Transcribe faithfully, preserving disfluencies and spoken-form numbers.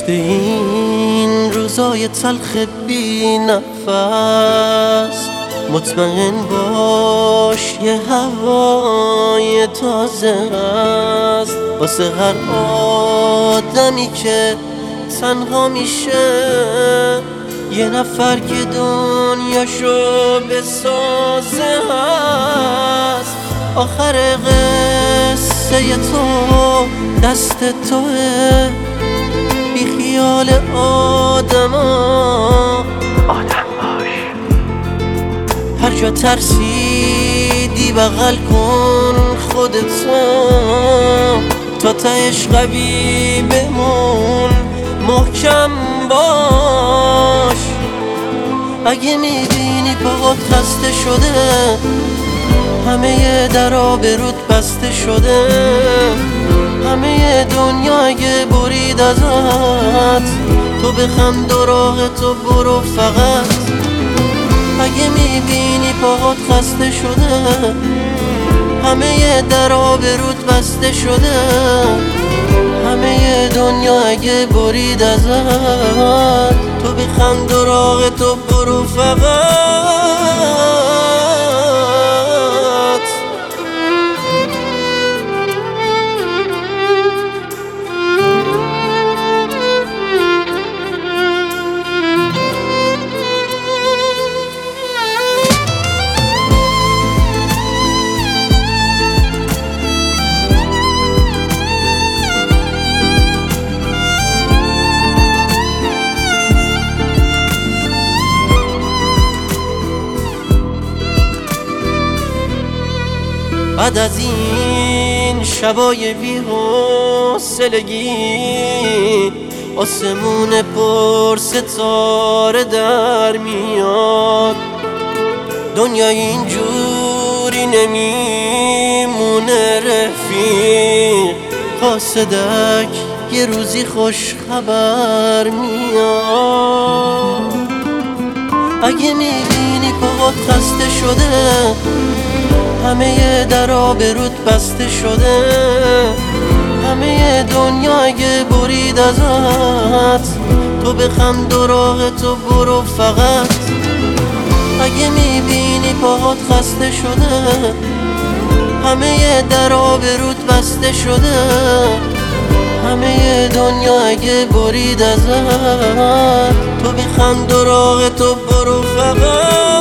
پشت این روزای تلخ بی نفس مطمئن باش یه هوای تازه هست واسه هر آدمی که تنها میشه یه نفر که دنیاشو بسازه هست. آخر قصه تو دست توه، بی خیال آدما آدم باش. هر جا ترسیدی بغل کن خودتو، تا تهش قوی بمون محکم باش. اگه میبینی پاهات خسته شده، همه درا به رود بسته شده، همه دنیا اگه برید ازت، تو بخند و راه تو برو فقط. اگه میبینی پاهات خسته شده، همه درا به رود بسته شده، همه دنیا اگه برید ازت، تو بخند و راه تو برو فقط. بعد از این شبای بی حوصلگی، آسمون پر ستاره در میاد. دنیا اینجوری نمیمونه رفیق، قاصدک یه روزی خوش خبر میاد. اگه میبینی پاهات خسته شده، همه درا به رود بسته شده، همه دنیا اگه برید ازت، تو بخند و راه تو برو فقط. اگه میبینی پاهات خسته شده، همه درا به رود بسته شده، همه دنیا اگه برید ازت، تو بخند و راه تو برو فقط.